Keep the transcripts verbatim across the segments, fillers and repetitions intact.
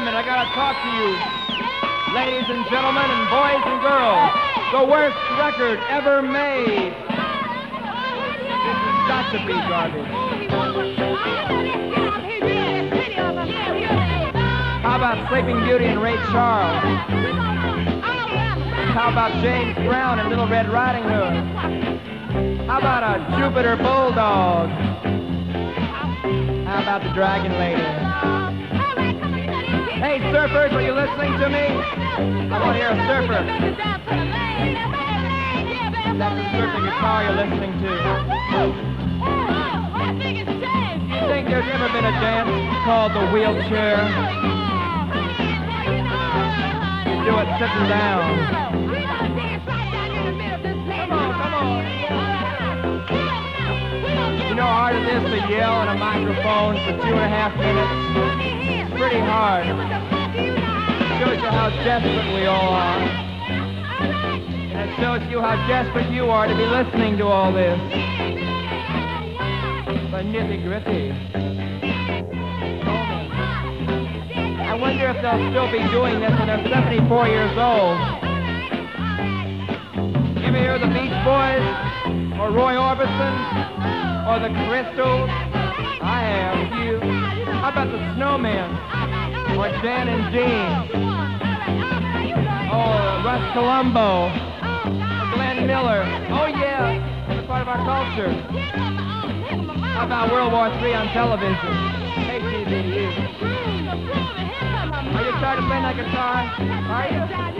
minute, I gotta talk to you. Ladies and gentlemen and boys and girls, the worst record ever made. This has got to be garbage. How about Sleeping Beauty and Ray Charles? How about James Brown and Little Red Riding Hood? How about a Jupiter Bulldog? How about the Dragon Lady? Hey, surfers, are you listening to me? I want to hear a surfer. That's the surfing guitar you're listening to. You think there's ever been a dance called the wheelchair? You do it sitting down. Come on, come on. You know how hard it is to yell in a microphone for two and a half minutes? It's pretty hard. It shows you how desperate we all are. And it shows you how desperate you are to be listening to all this. The nitty-gritty. I wonder if they'll still be doing this when they're seventy-four years old. You ever hear the Beach Boys? Or Roy Orbison? Or the Crystals? I have. You? How about the Snowmen? Or Jan and Dean? Or Russ Columbo? Or Glenn Miller? Oh yeah, it's part of our culture. How about World War Three on television? Hey T V, you. Are you tired of playing that guitar? Are you?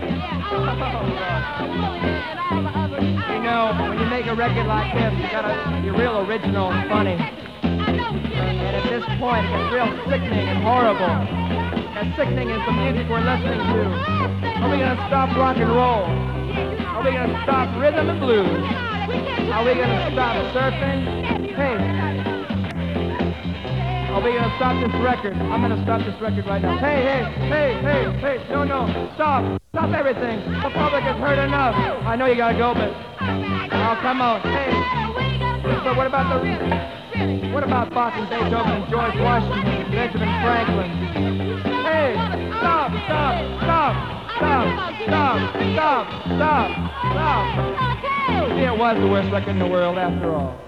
You know, when you make a record like this, you gotta be real original and funny. And at this point, it gets real sickening and horrible. As sickening as the music we're listening to. Are we gonna stop rock and roll? Are we gonna stop rhythm and blues? Are we gonna stop surfing? Hey. Are we gonna stop this record? I'm gonna stop this record right now. Hey, hey, hey, hey, hey, no, no, stop. Stop everything. The public has heard enough. I know you gotta go, but oh, come on. Hey, but what about the, what about Bach and Beethoven and George Washington and Benjamin Franklin? Hey, stop, stop, stop, stop, stop, stop, stop, stop. See, it was the worst record in the world after all.